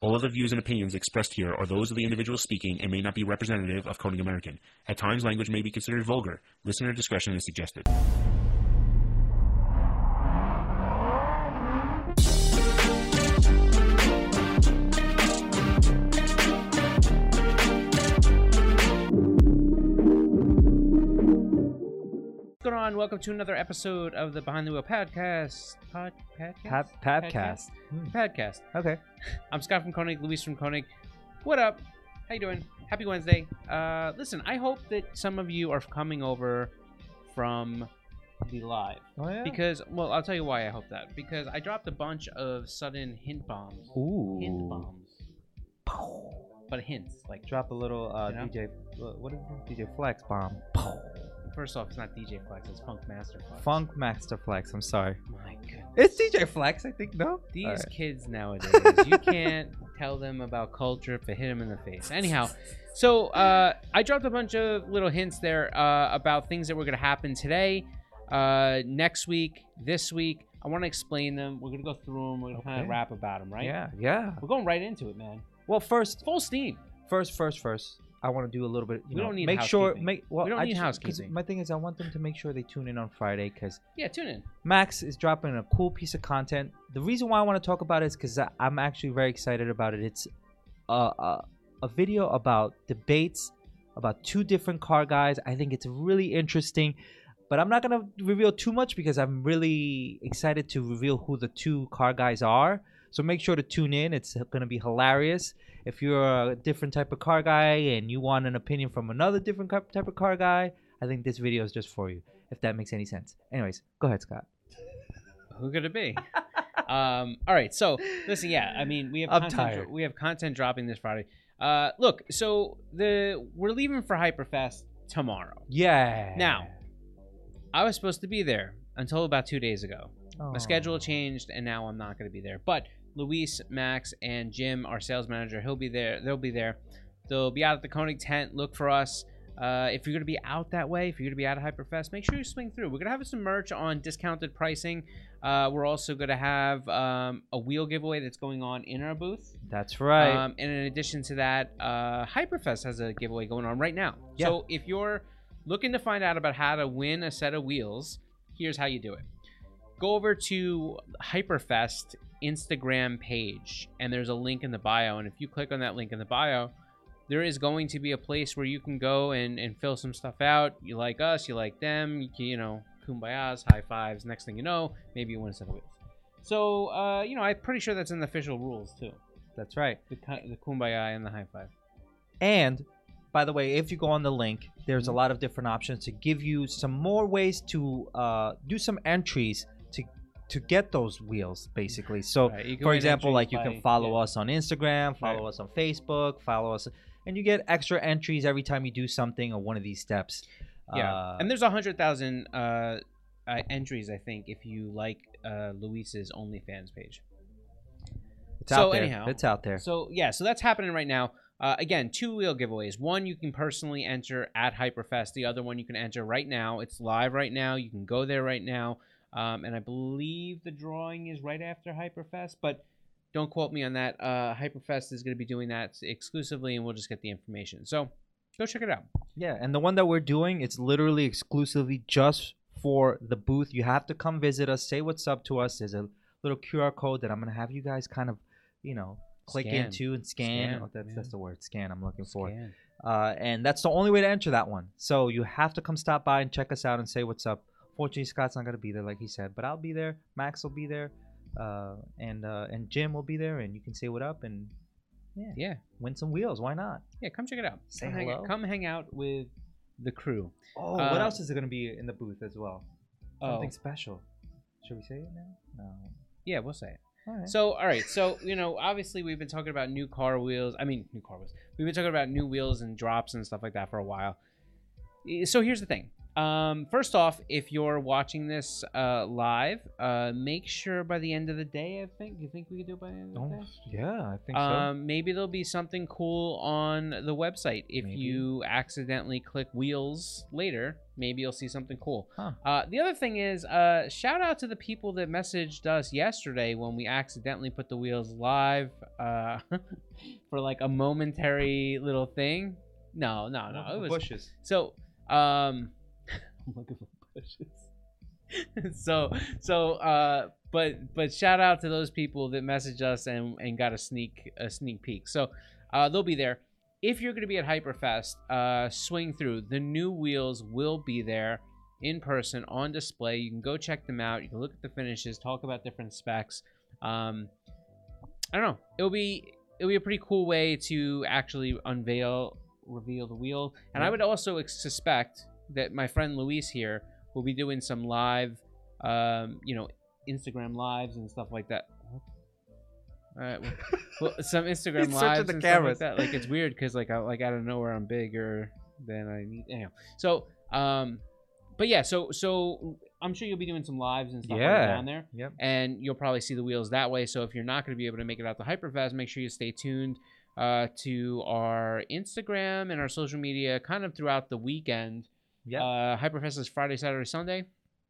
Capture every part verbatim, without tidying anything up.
All of the views and opinions expressed here are those of the individual speaking and may not be representative of Koenig American. At times, language may be considered vulgar. Listener discretion is suggested. What's going on? Welcome to another episode of the Behind the Wheel podcast. Pod, podcast? Pad, Padcast. Hmm. Podcast. Okay. I'm Scott from Koenig, Luis from Koenig. What up? How you doing? Happy Wednesday. Uh, listen, I hope that some of you are coming over from the live. Oh, yeah? Because, well, I'll tell you why I hope that. Because I dropped a bunch of sudden hint bombs. Ooh. Hint bombs. But hints. Like, Drop a little uh, You know? D J, what is it? D J Flex bomb. first off, it's not D J Flex, it's Funk Master Flex. Funk Master Flex, I'm sorry. My goodness. It's D J Flex, I think, no? These All right. kids nowadays, you can't tell them about culture if it hit them in the face. Anyhow, so uh, I dropped a bunch of little hints there uh, about things that were going to happen today, uh, next week, this week. I want to explain them. We're going to go through them. We're going to kind Okay. of rap about them, right? Yeah, yeah. We're going right into it, man. Well, first, Full steam. first, first, first, I want to do a little bit, you We know, don't need make sure, housekeeping. make, well, We don't I need just- 'cause housekeeping. My thing is, I want them to make sure they tune in on Friday, because Yeah, tune in. Max is dropping a cool piece of content. The reason why I want to talk about it is because I'm actually very excited about it. It's a, a, a video about debates about two different car guys. I think it's really interesting, but I'm not going to reveal too much because I'm really excited to reveal who the two car guys are. So make sure to tune in. It's going to be hilarious. If you're a different type of car guy and you want an opinion from another different type of car guy, I think this video is just for you, if that makes any sense. Anyways, go ahead, Scott. Who could it be? um, all right. So listen, yeah. I mean, we have I'm content, tired. we have content dropping this Friday. Uh, look, so the we're leaving for Hyperfest tomorrow. Yeah. Now, I was supposed to be there until about two days ago. Oh. My schedule changed, and now I'm not going to be there. But Luis, Max, and Jim, our sales manager, he'll be there. They'll be there. They'll be out at the Koenig tent. Look for us. Uh, if you're going to be out that way, if you're going to be out at Hyperfest, make sure you swing through. We're going to have some merch on discounted pricing. Uh, we're also going to have um, a wheel giveaway that's going on in our booth. That's right. Um, and in addition to that, uh, Hyperfest has a giveaway going on right now. Yeah. So if you're looking to find out about how to win a set of wheels, here's how you do it. Go over to Hyperfest Instagram page, and there's a link in the bio. And if you click on that link in the bio, there is going to be a place where you can go and, and fill some stuff out. You like us, you like them, you, can, you know, kumbayas, high fives. Next thing you know, maybe you win a set of wheels. So, uh, you know, I'm pretty sure that's in the official rules too. That's right. The, the kumbaya and the high five. And by the way, if you go on the link, there's a Mhm. lot of different options to give you some more ways to uh, do some entries to to get those wheels, basically. So, Right, you can for win example, entries like you by- can follow yeah. us on Instagram, follow Right. us on Facebook, follow us, and you get extra entries every time you do something or one of these steps. Yeah, Uh, and there's a hundred thousand uh, uh, entries, I think, if you like uh, Luis's OnlyFans page. it's so out there. anyhow, It's out there. So yeah, so that's happening right now. Uh, again, two wheel giveaways. One you can personally enter at Hyperfest. The other one you can enter right now. It's live right now. You can go there right now. Um, and I believe the drawing is right after Hyperfest, but don't quote me on that. Uh, Hyperfest is going to be doing that exclusively, and we'll just get the information. So go check it out. Yeah, and the one that we're doing, it's literally exclusively just for the booth. You have to come visit us, say what's up to us. There's a little Q R code that I'm gonna have you guys kind of, you know, click Scan. into and scan. Scan, oh, that's yeah. that's the word, scan. I'm looking for. Scan. Uh, and that's the only way to enter that one. So you have to come stop by and check us out and say what's up. Fortunately, Scott's not gonna be there, like he said, but I'll be there. Max will be there, uh, and uh, and Jim will be there, and you can say what up and yeah, Yeah. win some wheels. Why not? Yeah, come check it out. Say come, hang, hello. come hang out with the crew. Oh, Uh, what else is going to be in the booth as well? Oh. Something special. Should we say it now? No. Yeah, we'll say it. All right. So, all right. So, you know, obviously we've been talking about new car wheels. I mean, new car wheels. We've been talking about new wheels and drops and stuff like that for a while. So here's the thing. Um, first off, if you're watching this uh, live, uh, make sure by the end of the day, I think. You think we could do it by the end of the Oh, day? yeah, I think Um, maybe there'll be something cool on the website. If Maybe. you accidentally click wheels later, maybe you'll see something cool. Huh. Uh, the other thing is, uh, shout out to the people that messaged us yesterday when we accidentally put the wheels live uh, for like a momentary little thing. No, no, no. It was bushes. so. Um, I'm looking for bushes. so so uh but but shout out to those people that messaged us and and got a sneak a sneak peek. So uh they'll be there. If you're going to be at Hyperfest, uh swing through. The new wheels will be there in person on display. You can go check them out. You can look at the finishes, talk about different specs. um I don't know, it'll be it'll be a pretty cool way to actually unveil reveal the wheel. And I would also ex- suspect that my friend Luis here will be doing some live, um, you know, Instagram lives and stuff like that. All right, well, well, some Instagram He's searching lives the and cameras. stuff like that. Like it's weird because like I like out of nowhere I'm bigger than I need. Anyhow, so um, but yeah, so so I'm sure you'll be doing some lives and stuff like that Yeah. down there. Yep. And you'll probably see the wheels that way. So if you're not going to be able to make it out to Hyperfest, make sure you stay tuned uh, to our Instagram and our social media kind of throughout the weekend. Yeah. Uh, Hyperfest is Friday, Saturday, Sunday.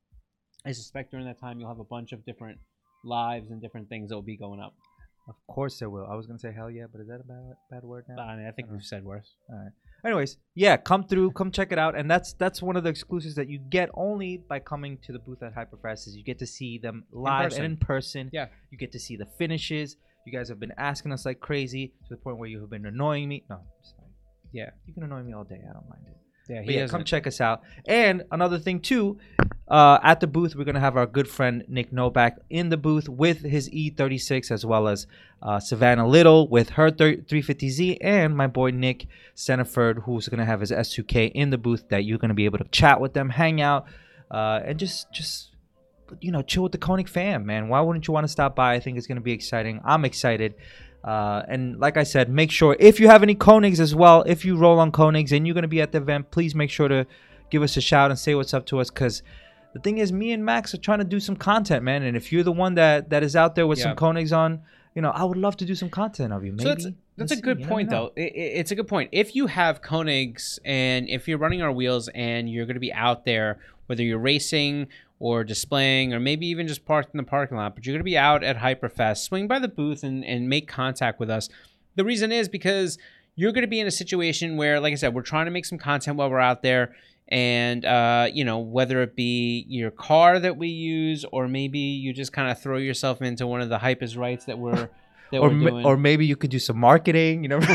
I suspect during that time you'll have a bunch of different lives and different things that will be going up. Of course there will. I was gonna say hell yeah, but is that a bad bad word now? I mean, I think we've said worse. All right. Anyways, yeah, come through, come check it out, and that's that's one of the exclusives that you get only by coming to the booth at Hyperfest. Is you get to see them live person. and in person. Yeah. You get to see the finishes. You guys have been asking us like crazy to the point where you have been annoying me. No, I'm sorry. Yeah. You can annoy me all day. I don't mind it. Yeah, But he yeah, doesn't. come check us out. And another thing too, uh, at the booth we're gonna have our good friend Nick Novak in the booth with his E thirty-six, as well as uh, Savannah Little with her three fifty Z, and my boy Nick Seneford, who's gonna have his S two K in the booth. That you're gonna be able to chat with them, hang out, uh, and just just you know chill with the Koenig fam, man. Why wouldn't you want to stop by? I think it's gonna be exciting. I'm excited. Uh, and like I said, make sure if you have any Koenigs as well, if you roll on Koenigs and you're going to be at the event, please make sure to give us a shout and say what's up to us. Because the thing is, me and Max are trying to do some content, man. And if you're the one that, that is out there with Yeah. some Koenigs on, you know, I would love to do some content of you. Maybe. So that's, that's Let's a see. good You never point, know. though. It, it- it's a good point. If you have Koenigs and if you're running our wheels and you're going to be out there, whether you're racing or displaying or maybe even just parked in the parking lot, but you're going to be out at Hyperfest, swing by the booth and, and make contact with us. The reason is because you're going to be in a situation where, like I said, we're trying to make some content while we're out there. And, uh, you know, whether it be your car that we use or maybe you just kind of throw yourself into one of the Hypers rights that we're, that Or, we're ma- doing. or maybe you could do some marketing, you know.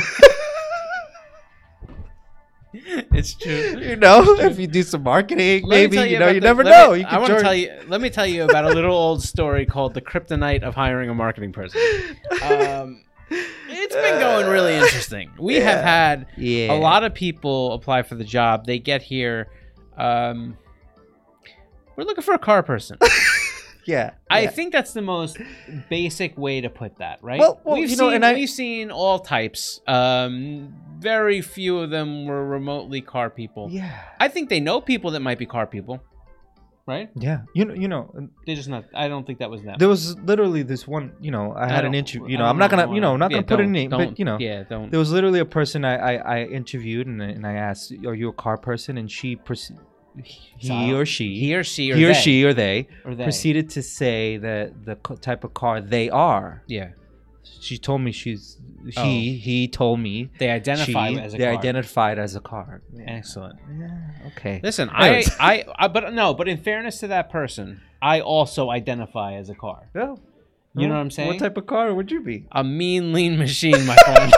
It's true. you know, if you do some marketing, Let me maybe tell you know, about you the- never let know. me- You I could want to join- tell you. Let me tell you about a little old story called the kryptonite of hiring a marketing person. Um, it's been going really interesting. We have Yeah. had Yeah. a lot of people apply for the job. They get here. Um, we're looking for a car person. Yeah. I yeah. think that's the most basic way to put that, right? Well- well, we've you seen know, and I- we've seen all types. Um, very few of them were remotely car people. Yeah. I think they know people that might be car people, right? Yeah. You know. You know. They just not. I don't think that was them. There was literally this one, you know, I had an don't- interview, I you know, don't I'm not know if I gonna, you know, wanna- I'm not yeah, gonna put a don't- name, don't- but you know, yeah, don't. there was literally a person I, I, I interviewed and, and I asked, are you a car person? And she, proce- he So, or she, he or she or he or they, she or they, or they. proceeded to say that the co- type of car they are. Yeah, She told me she's, he, Oh. he told me they identify she, as a they car. identified as a car. Yeah. Excellent. Yeah, okay. Listen, I, Anyways. I, I, but no, but in fairness to that person, I also identify as a car. Well, You know what I'm saying? What type of car would you be? A mean, lean machine, my friend.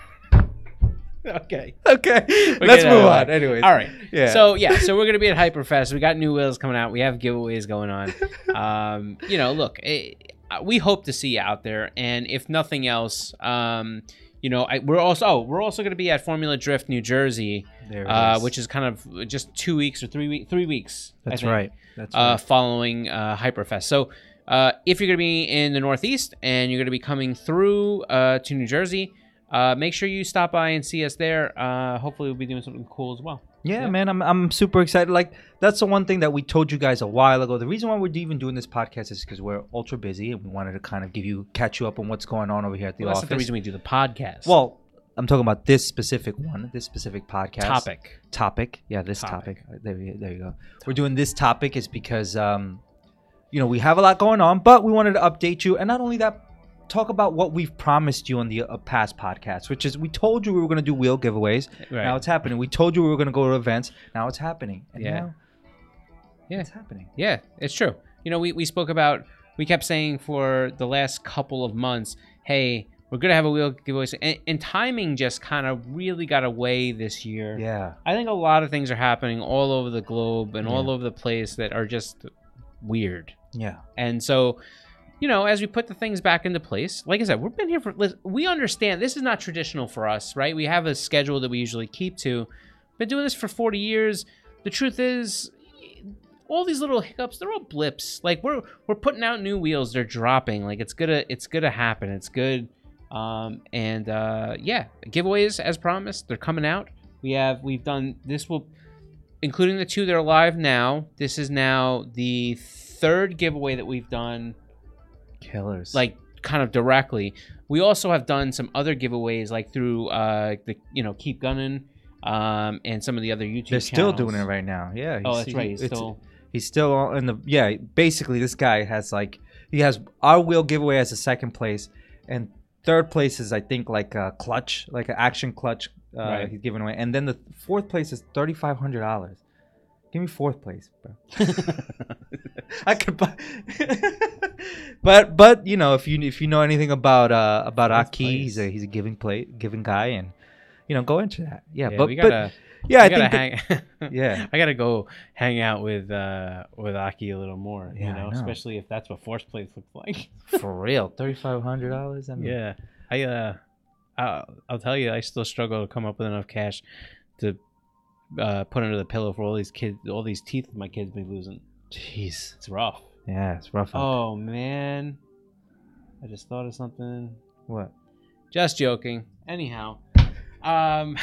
Okay. Okay, We're let's getting move out of on. the way. Anyways. All right. Yeah. So yeah, so we're gonna be at Hyperfest. We got new wheels coming out. We have giveaways going on. Um, you know, look, it, we hope to see you out there, and if nothing else, um, you know, I, we're also oh, we're also gonna be at Formula Drift, New Jersey, There it uh, is. which is kind of just two weeks or three weeks, three weeks. I That's think, right. That's Uh, right. following uh, Hyperfest. So. Uh, if you're going to be in the Northeast and you're going to be coming through uh, to New Jersey, uh, make sure you stop by and see us there. Uh, hopefully, we'll be doing something cool as well. Yeah, Yeah. man, I'm I'm super excited. Like that's the one thing that we told you guys a while ago. The reason why we're even doing this podcast is because we're ultra busy and we wanted to kind of give you catch you up on what's going on over here at the Well, that's office. not the reason we do the podcast. Well, I'm talking about this specific one, this specific podcast topic. Topic, yeah, this Topic. topic. There, we, there you go. We're doing this topic is because um, you know, we have a lot going on, but we wanted to update you, and not only that, talk about what we've promised you on the uh, past podcasts, which is we told you we were going to do wheel giveaways. Right. Now it's happening. We told you we were going to go to events. Now it's happening. And Yeah. now Yeah. it's happening. Yeah, it's true. You know, we, we spoke about, we kept saying for the last couple of months, hey, we're going to have a wheel giveaway. And, and timing just kind of really got away this year. Yeah. I think a lot of things are happening all over the globe and all Yeah. over the place that are just weird. Yeah. And so, you know, as we put the things back into place, like I said, we've been here for, listen, we understand this is not traditional for us, right? We have a schedule that we usually keep to. Been doing this for forty years. The truth is, all these little hiccups, they're all blips. Like we're we're putting out new wheels, they're dropping. Like it's gonna it's gonna happen. It's good. Um, and uh, yeah, giveaways as promised, they're coming out. We have we've done this will, including the two that are live now. This is now the third giveaway that we've done. Killers. Like kind of directly. We also have done some other giveaways like through uh the you know Keep Gunning um and some of the other YouTube they're still channels. doing it right now. Yeah. Oh, he's- that's right. He's it's- still He's still on in the yeah. Basically, this guy has like he has our wheel giveaway as a second place, and third place is I think like a clutch, like an action clutch. Uh, Right. He's giving away, and then the fourth place is thirty five hundred dollars. Give me fourth place, bro. I could buy, but but you know if you if you know anything about uh about Fourth Aki, he's a place. he's a giving play giving guy, and you know go into that. Yeah, yeah, but we but gotta yeah, I we gotta think that- hang yeah. I gotta go hang out with uh with Aki a little more, Yeah, you I know, know. especially if that's what fourth place looks like. for real, thirty five hundred dollars. I mean, Yeah, I uh, I'll, I'll tell you, I still struggle to come up with enough cash to uh, put under the pillow for all these kids, all these teeth my kids be losing. jeez, It's rough. yeah, it's rough. out Oh man, I just thought of something. there. What? Just joking. Anyhow, um,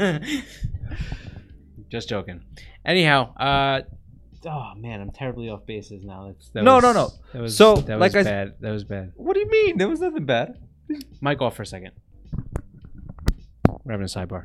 just joking. Anyhow, uh. Oh man, I'm terribly off bases now. That's, that No, was, no, no. That was So, that like was I s- bad. That was bad. What do you mean? There was nothing bad. Mic off for a second. We're having a sidebar.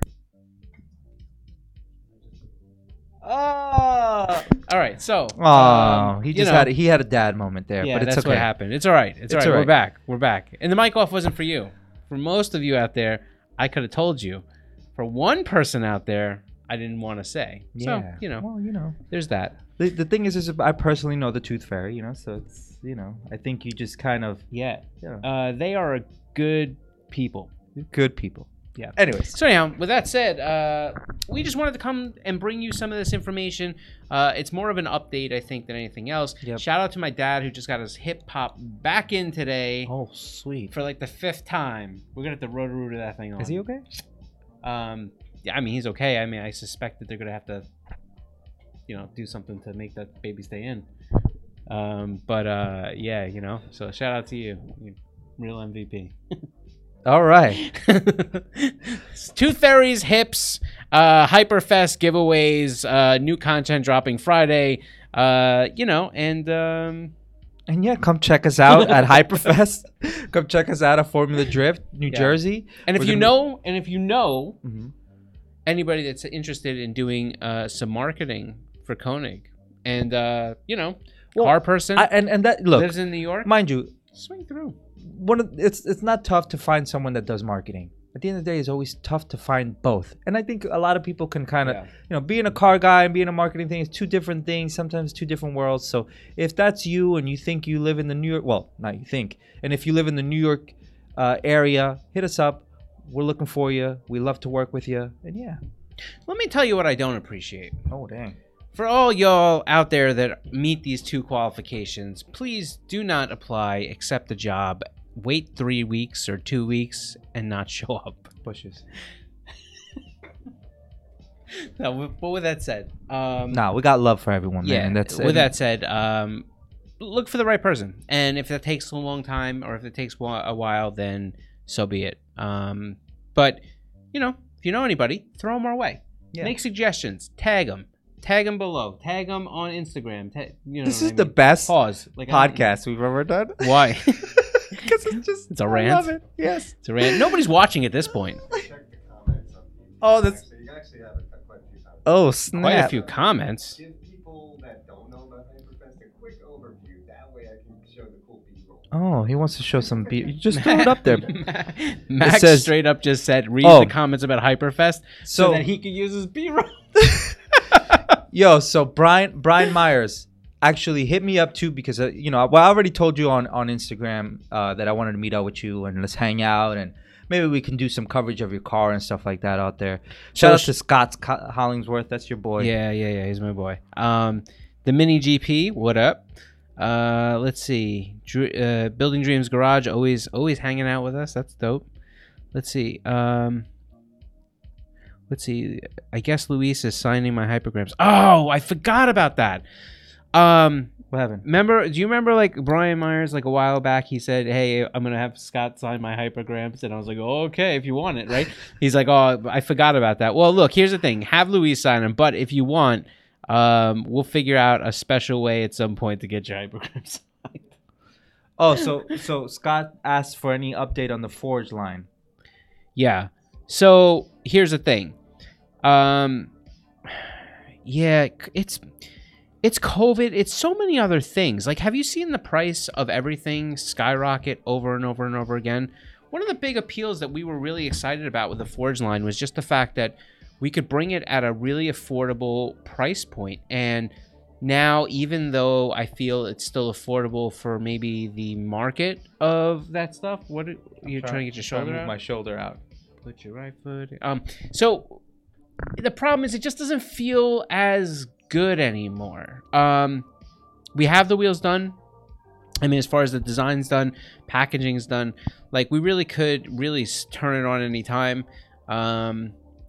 Oh, All right, so oh, um, he you just know, had he had a dad moment there, yeah, but it's that's okay. what happened. It's all right. It's, It's all right. all We're right. back. We're back. And the mic off wasn't for you. For most of you out there, I could have told you. For one person out there, I didn't want to say. Yeah, So you know, well, you know, there's that. the, the thing is, is I personally know the Tooth Fairy, you know, so it's you know, I think you just kind of Yeah, you know, uh, they are a good people. good people. Yeah. Anyways, So anyhow, with that said, uh, we just wanted to come and bring you some of this information. Uh, it's more of an update, I think, than anything else. Yep. Shout out to my dad who just got his hip hop back in today oh sweet, for like the fifth time. We're gonna have to roto to that thing on. is he okay? Um, yeah, I mean he's okay. I mean I suspect that they're gonna have to, you know, do something to make that baby stay in. Um, but uh, yeah, you know. So shout out to you, you real M V P. All right. Tooth Fairies, Hips, uh, Hyperfest giveaways, uh, new content dropping Friday. Uh, you know, and um, And yeah, come check us out at Hyperfest. Come check us out at Formula Drift, New Yeah. Jersey. and if We're you gonna- know, and if you know Mhm. anybody that's interested in doing uh, some marketing for Koenig, and uh, you know, Well, car person I, and and that look, lives in New York, mind you, swing through. one of it's it's not tough to find someone that does marketing. At the end of the day, it's always tough to find both. And I think a lot of people can kind of, Yeah. you know, being a car guy and being a marketing thing is two different things, sometimes two different worlds. So if that's you and you think you live in the New York, well, not you think, and if you live in the New York uh, area, hit us up. We're looking for you. We love to work with you. And yeah. Let me tell you what I don't appreciate. Oh, dang. For all y'all out there that meet these two qualifications, please do not apply, accept the job, wait three weeks or two weeks, and not show up. Bushes. No, but with that said, um, Nah, we got love for everyone, man. yeah. And that's with that said, um, look for the right person, and if that takes a long time or if it takes wa- a while, then so be it. Um, but you know, if you know anybody, throw them our way. Yeah. Make suggestions. Tag them. Tag them below. Tag them on Instagram. Ta- you know This what is I the mean? best Pause. Like, I don't- podcast we've ever done. Why? Because it's just It's a I rant? love it. Yes. It's a rant. Nobody's watching at this point. Check the comments. On the Oh, that's- actually, you actually have a, quite a few comments. Oh snap! Quite a few comments. Give people that don't know about Hyperfest a quick overview. That way I can show the cool B-roll. Oh, he wants to show some beat. You just threw it up there. Max says- straight up just said, read Oh. the comments about Hyperfest so, So, that he could use his B-roll. yo, so Brian Brian Myers actually hit me up too because uh, you know, well, I already told you on on Instagram uh, that I wanted to meet up with you and let's hang out and maybe we can do some coverage of your car and stuff like that out there. Shout out to Scott Co- Hollingsworth, that's your boy. Yeah, yeah, yeah. He's my boy. Um, the Mini G P, what up? Uh, let's see. Dr- uh, Building Dreams Garage, always, always hanging out with us. That's dope. Let's see. Um, let's see. I guess Luis is signing my hypergrams. Oh, I forgot about that. Um, What happened? remember? Do you remember like Brian Myers? Like a while back, he said, "Hey, I'm gonna have Scott sign my hypergrams," and I was like, "Oh, okay, if you want it, right?" He's like, "Oh, I forgot about that." Well, look, here's the thing: have Luis sign them, but if you want, um, we'll figure out a special way at some point to get your hypergrams. Oh, so so Scott asked for any update on the Forge line. Yeah. So here's the thing. Um, yeah, it's it's COVID. It's so many other things. Like, have you seen the price of everything skyrocket over and over and over again? One of the big appeals that we were really excited about with the Forge line was just the fact that we could bring it at a really affordable price point. And now, even though I feel it's still affordable for maybe the market of that stuff, what are you trying to get your shoulder move out? my shoulder out. Put your right foot. Um. So the problem is, it just doesn't feel as good anymore. Um, we have the wheels done. I mean, as far as the design's done, packaging's done. Like, we really could really s- turn it on any time. Um,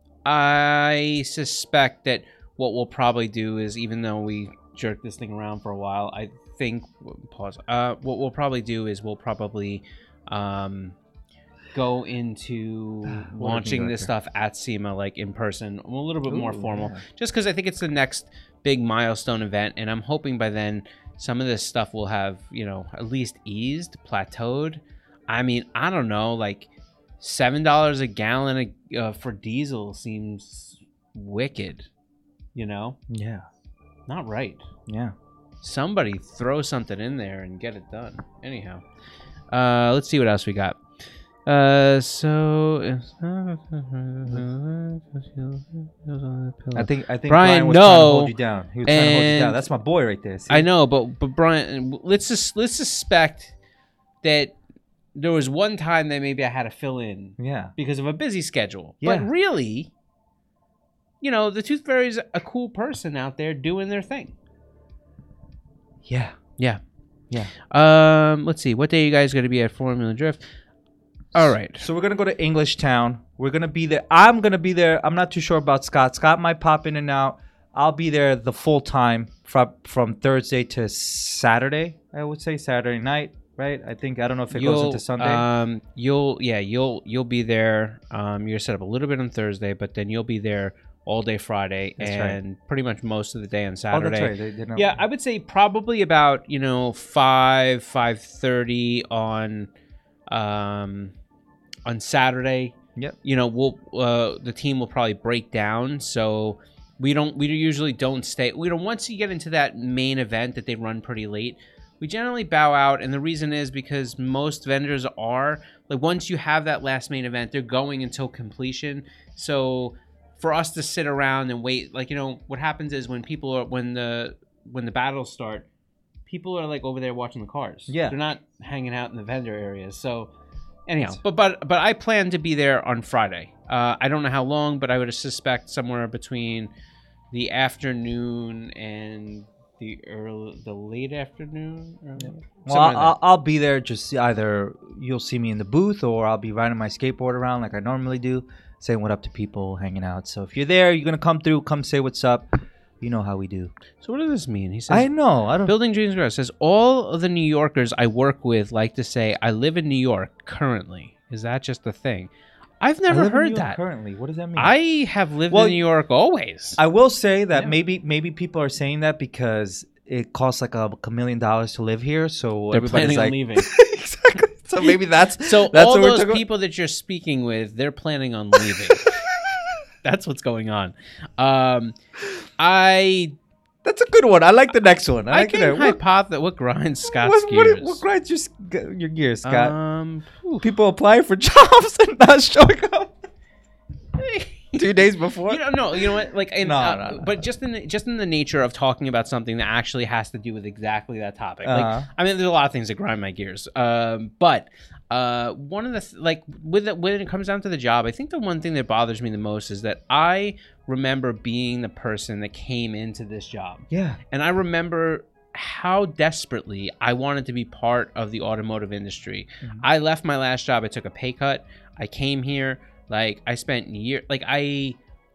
I suspect that what we'll probably do is, even though we jerked this thing around for a while, I think pause. Uh, what we'll probably do is we'll probably um. go into launching this stuff at SEMA, like in person, a little bit more Ooh, formal, yeah. just because I think it's the next big milestone event, and I'm hoping by then some of this stuff will have, you know, at least eased, plateaued. I mean, I don't know, like seven dollars a gallon uh, for diesel seems wicked, you know, Yeah. not right. Yeah. Somebody throw something in there and get it done. Anyhow, uh, let's see what else we got. Uh, so I think I think Brian, Brian, was no. trying to hold you down. He was trying to hold you And- down. That's my boy right there. See? I know, but but Brian, let's just let's suspect that there was one time that maybe I had to fill in Yeah. because of a busy schedule. Yeah. But really, you know, the Tooth Fairy's a cool person out there doing their thing. Yeah. Yeah. Yeah. Um, let's see. What day are you guys going to be at Formula Drift? All right. So we're gonna go to English Town. We're gonna be there. I'm gonna be there. I'm not too sure about Scott. Scott might pop in and out. I'll be there the full time from from Thursday to Saturday. I would say Saturday night, right? I think I don't know if it goes into Sunday. Um, you'll yeah, you'll you'll be there. Um, you're set up a little bit on Thursday, but then you'll be there all day Friday That's right. and pretty much most of the day on oh, Saturday. that's right. They, they don't- Yeah, I would say probably about, you know, five five thirty on um on Saturday. Yep. You know, we'll uh the team will probably break down, so we don't we usually don't stay. We don't once you get into that main event that they run pretty late, we generally bow out, and the reason is because most vendors are like, once you have that last main event, they're going until completion. So for us to sit around and wait, like, you know, what happens is when people are when the when the battles start, people are like over there watching the cars. Yeah. They're not hanging out in the vendor areas. So anyhow, but but but I plan to be there on Friday. Uh, I don't know how long, but I would suspect somewhere between the afternoon and the early, the late afternoon. Or Well, somewhere I'll, in there. I'll, I'll be there. Just either you'll see me in the booth, or I'll be riding my skateboard around like I normally do, saying what up to people, hanging out. So if you're there, you're gonna come through. Come say what's up. You know how we do. So what does this mean? He says, I know. I don't. Building Dreams Garage says, all of the New Yorkers I work with like to say, I live in New York currently. Is that just a thing? I've I never live in New heard York that. currently. What does that mean? I have lived Well, in New York always. I will say that Yeah. maybe maybe people are saying that because it costs like a, a million dollars to live here, so They're everybody's planning on like, leaving. exactly. So maybe that's So that's all what we're those talking about. people that you're speaking with, they're planning on leaving. That's what's going on. Um, I That's a good one. I like the next one. I I like can the what, hypothesize what grinds Scott's what, what, gears. what grinds your, sk- your gears, Scott? Um, whew. People applying for jobs and not showing up two days before. You know, no, you know what? Like, in, No, uh, no, no. but just in the, just in the nature of talking about something that actually has to do with exactly that topic. Like, Uh-huh. I mean, there's a lot of things that grind my gears. Um, but uh, one of the th- like with it, when it comes down to the job, I think the one thing that bothers me the most is that I remember being the person that came into this job, Yeah. and I remember how desperately I wanted to be part of the automotive industry. Mhm. I left my last job. I took a pay cut. I came here. Like, I spent year like I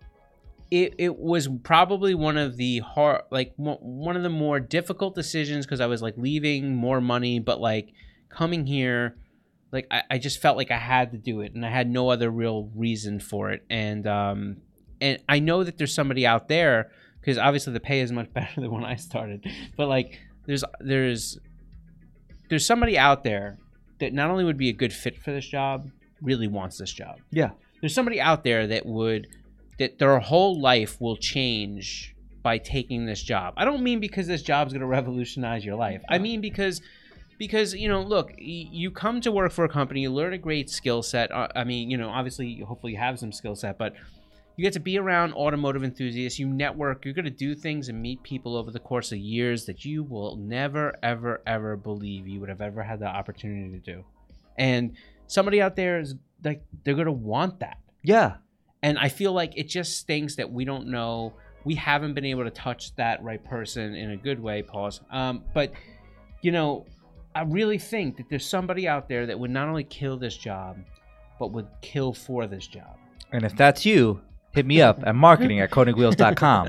it it was probably one of the hard like mo- one of the more difficult decisions because I was like leaving more money, but like coming here, like I, I just felt like I had to do it, and I had no other real reason for it. And um and I know that there's somebody out there, because obviously the pay is much better than when I started, but like there's there's there's somebody out there that not only would be a good fit for this job, really wants this job. Yeah. There's somebody out there that would that their whole life will change by taking this job. I don't mean because this job's going to revolutionize your life. I mean because because you know, look, y- you come to work for a company, you learn a great skill set. Uh, I mean, you know, obviously hopefully you have some skill set, but you get to be around automotive enthusiasts, you network, you're going to do things and meet people over the course of years that you will never ever ever believe you would have ever had the opportunity to do. And somebody out there is like, they're going to want that. Yeah. And I feel like it just stinks that we don't know. We haven't been able to touch that right person in a good way, pause. Um, but, you know, I really think that there's somebody out there that would not only kill this job, but would kill for this job. And if that's you, hit me up at marketing at koenig wheels dot com.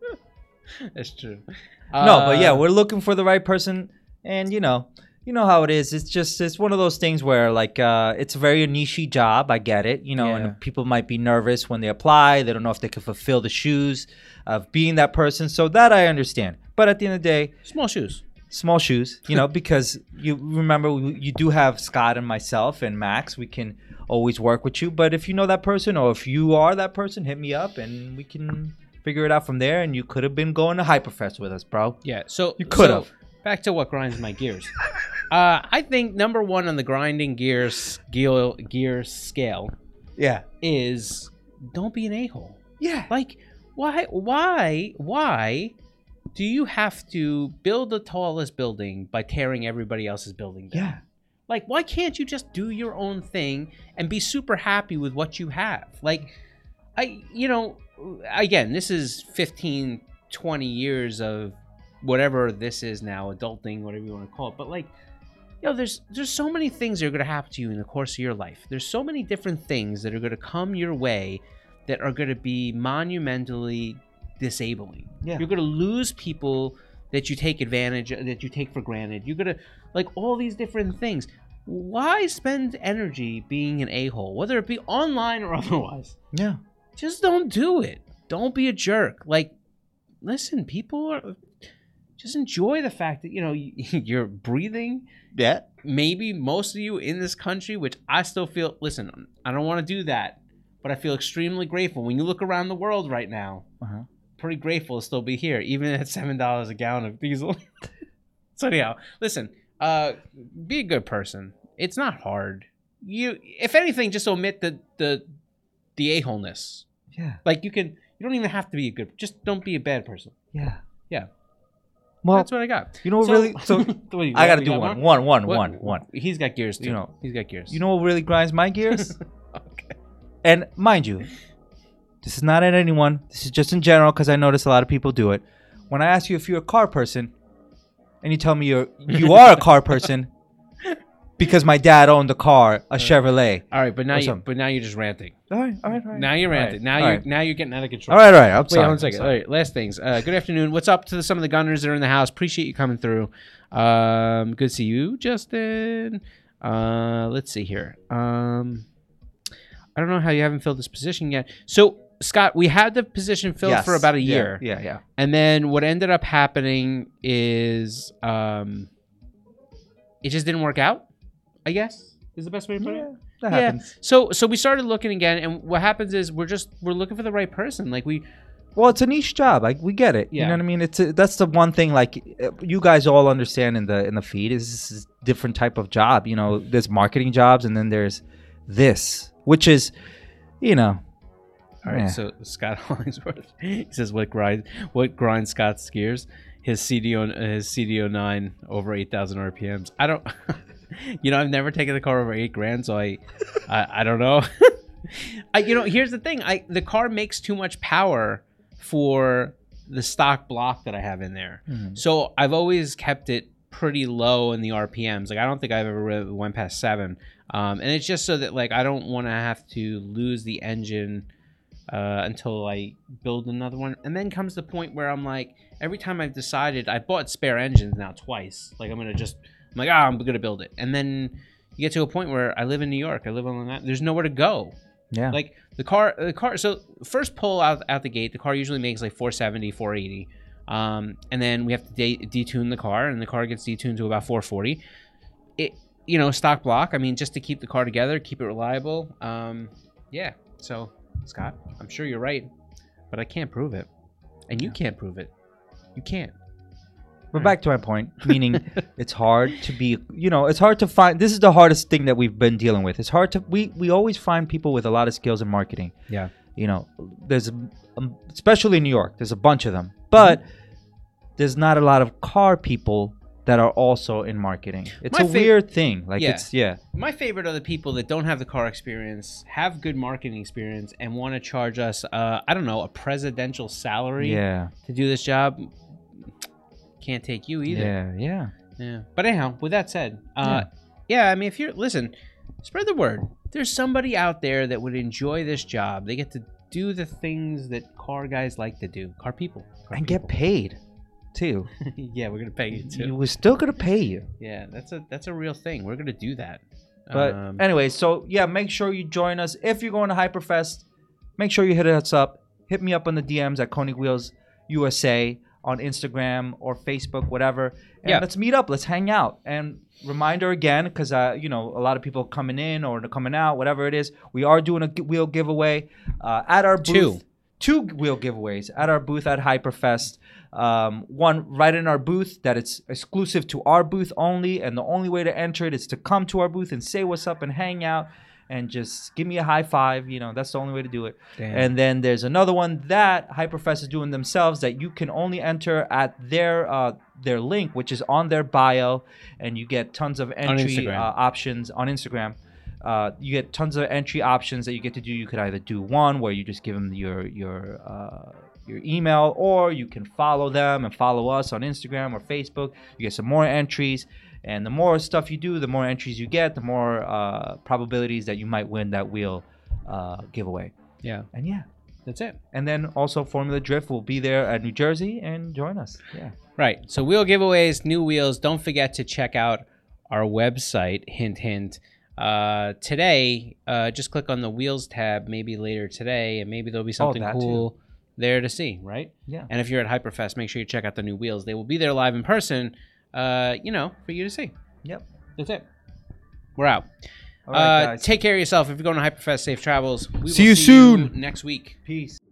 That's true. No, but yeah, Uh, we're looking for the right person, and you know, you know how it is. It's just it's one of those things where like uh, it's a very niche job. I get it, you know, Yeah. and people might be nervous when they apply. They don't know if they can fulfill the shoes of being that person. So that I understand. But at the end of the day, small shoes. small shoes, you know, because you remember we- you do have Scott and myself and Max. We can always work with you. But if you know that person, or if you are that person, hit me up and we can figure it out from there. And you could have been going to Hyperfest with us, bro. Yeah. So You could so have. Back to what grinds my gears. uh, I think number one on the grinding gears gear, gear scale Yeah. is don't be an a-hole. Yeah. Like, why, why, why do you have to build the tallest building by tearing everybody else's building down? Yeah. Like, why can't you just do your own thing and be super happy with what you have? Like, I, you know, again, this is fifteen, twenty years of whatever this is now, adulting, whatever you want to call it. But like, you know, there's there's so many things that are going to happen to you in the course of your life. There's so many different things that are going to come your way that are going to be monumentally disabling. Yeah. You're going to lose people that you take advantage that you take for granted. You're going to like all these different things. Why spend energy being an a-hole, whether it be online or otherwise? Yeah. Just don't do it. Don't be a jerk. Like, listen, people are just enjoy the fact that, you know, you're breathing. Yeah. Maybe most of you in this country, which I still feel, listen, I don't want to do that, but I feel extremely grateful. When you look around the world right now, Uh-huh. pretty grateful to still be here, even at seven dollars a gallon of diesel. So anyhow, listen, uh, be a good person. It's not hard. You, if anything, just omit the the the a-holeness. Yeah. Like, you can, you don't even have to be a good, just don't be a bad person. Yeah. Yeah. Well, That's what I got. you know what So- really? So What do you I got to You do got one. more? One, one, What- one, one. He's got gears too. You know- he's got gears. You know what really grinds my gears? Okay. And mind you, this is not at anyone. This is just in general because I notice a lot of people do it. When I ask you if you're a car person, and you tell me you're you are a car person because my dad owned a car, a Chevrolet. All right, but now Or you, something. but now you're just ranting. All right, all right, all right. Now you're All ranting. right, Now all you're right. now you're getting out of control. All right, all right. I'm Wait, sorry. one I'm second. All sorry. right, last things. Uh, good afternoon. What's up to the, some of the Gunners that are in the house? Appreciate you coming through. Um, good to see you, Justin. Uh, let's see here. Um, I don't know how you haven't filled this position yet. So, Scott, we had the position filled Yes. for about a Yeah, year. Yeah, yeah. And then what ended up happening is um, it just didn't work out, I guess, is the best way to put it. Yeah, that Yeah. happens. So so we started looking again, and what happens is we're just we're looking for the right person. Like we Well, it's a niche job. Like we get it. You Yeah. know what I mean? It's a, that's the one thing. Like uh, you guys all understand in the in the feed is this is different type of job. You know, there's marketing jobs, and then there's this, which is, you know. all right. yeah. So Scott Hollingsworth, he says what grind what grinds Scott's gears. His C D O his C D O nine over eight thousand R P Ms. I don't. You know, I've never taken the car over eight grand, so I I, I don't know. I you know here's the thing. I the car makes too much power for the stock block that I have in there. Mhm. So I've always kept it pretty low in the R P Ms. Like I don't think I've ever really went past seven. Um, and it's just so that like I don't want to have to lose the engine uh, until I build another one. And then comes the point where I'm like, every time I've decided, I bought spare engines now twice. Like I'm gonna just, I'm like, ah, I'm gonna build it. And then you get to a point where I live in New York. I live on Long Island. There's nowhere to go. Yeah. Like the car, the car. So first pull out out the gate, the car usually makes like four seventy, four eighty, um, and then we have to de- detune the car, and the car gets detuned to about four forty. It, you know, stock block. I mean, just to keep the car together, keep it reliable. Um, yeah. So Scott, I'm sure you're right, but I can't prove it, and you can't prove it. You can't. But back to my point, meaning it's hard to be, you know, it's hard to find. This is the hardest thing that we've been dealing with. It's hard to, we, we always find people with a lot of skills in marketing. Yeah. You know, there's, um, especially in New York, there's a bunch of them. But Mm-hmm. there's not a lot of car people that are also in marketing. It's My a fa- weird thing. Like, Yeah. it's, yeah. My favorite are the people that don't have the car experience, have good marketing experience, and want to charge us, uh, I don't know, a presidential salary Yeah. to do this job. Can't take you either. Yeah. Yeah. Yeah. But anyhow, with that said, uh, yeah. I mean, if you're listen, spread the word. There's somebody out there that would enjoy this job. They get to do the things that car guys like to do. Car people. Car And get people. paid, too. Yeah, we're gonna pay you too. We're still going to pay you. Yeah, that's a that's a real thing. We're gonna do that. But Um, anyway, so yeah, make sure you join us. If you're going to Hyperfest, make sure you hit us up. Hit me up on the D Ms at Koenig Wheels U S A on Instagram or Facebook, whatever. And Yeah. let's meet up. Let's hang out. And reminder again, because uh, you know, a lot of people coming in or coming out, whatever it is, we are doing a g- wheel giveaway uh, at our booth. Two. Two wheel giveaways at our booth at Hyperfest. Um, one right in our booth that it's exclusive to our booth only, and the only way to enter it is to come to our booth and say what's up and hang out and just give me a high five. You know, that's the only way to do it. Damn. And then there's another one that Hyperfest is doing themselves that you can only enter at their uh, their link, which is on their bio, and you get tons of entry Instagram. uh, options on Instagram. Uh, you get tons of entry options that you get to do. You could either do one where you just give them your your uh, your email, or you can follow them and follow us on Instagram or Facebook. You get some more entries, and the more stuff you do, the more entries you get, the more uh, probabilities that you might win that wheel uh, giveaway. yeah, And yeah, that's it. and then also Formula Drift will be there at New Jersey and join us. Yeah. Right. So wheel giveaways, new wheels. Don't forget to check out our website. Hint, hint. Uh, today, uh, just click on the wheels tab. Maybe later today, and maybe there'll be something that cool there to see. Right. Yeah. And if you're at Hyperfest, make sure you check out the new wheels. They will be there live in person. Uh, you know, for you to see. Yep. That's it. We're out. All right, uh, guys. take care of yourself. If you're going to Hyperfest, safe travels. We See will you see soon. you next week. Peace.